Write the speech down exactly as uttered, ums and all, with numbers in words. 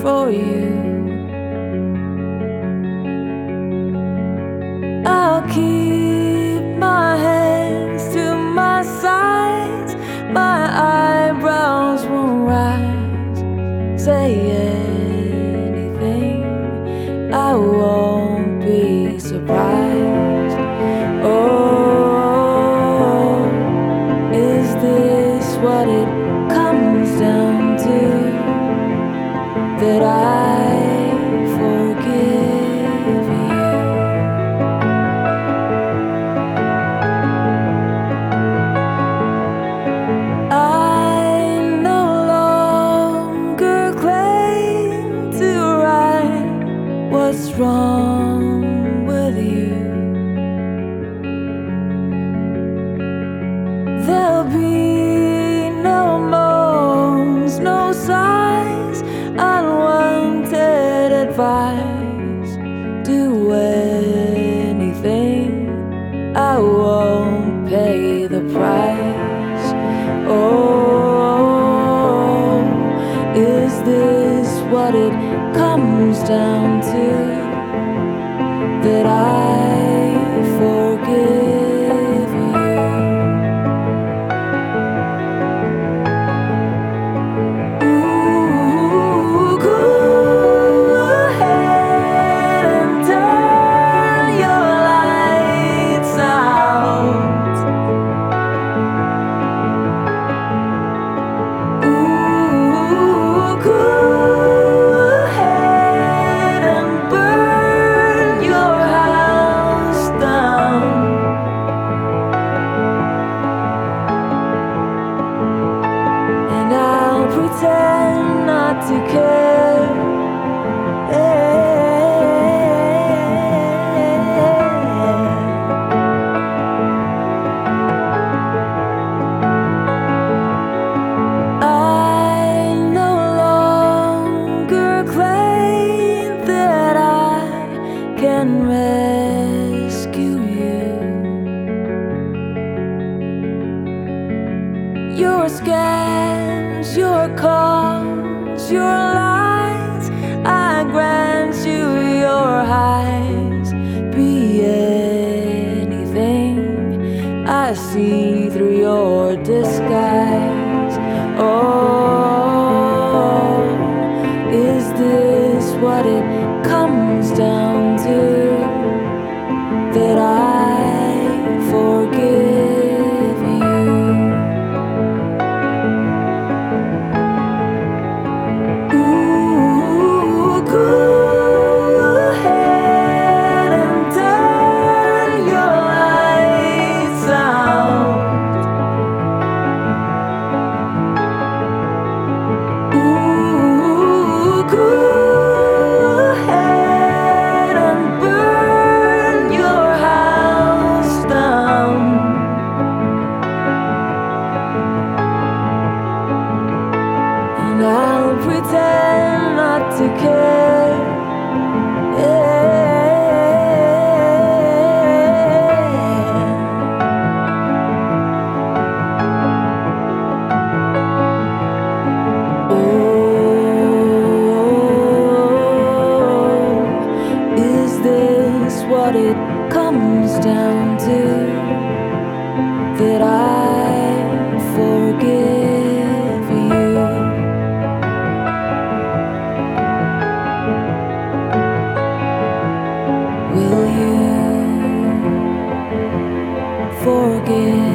for you. I'll keep my hands to my sides, my eyebrows won't rise. Say anything, I won't be surprised. Oh, is this what it comes down to? That I forgive you? I no longer claim to right what's wrong with you. There'll be no moans, no sighs, unwanted advice. Do anything, I won't pay the price. Oh, is this what it comes down to? That I forgive you? Ooh, go ahead and turn your lights out. Ooh, go ahead and burn your house down. And I'll pretend not to care. I no longer claim that I can rescue you. Your scams, your calls, your lies, I grant you your highs. Be anything, I see through your disguise. Oh, is this what it comes down to? That I forgive you? Ooh, go ahead and turn your lights out. Ooh, go ahead and burn your house down. And I'll pretend not to care. Oh, is this what it comes down to? That I forgive you? Will you forgive?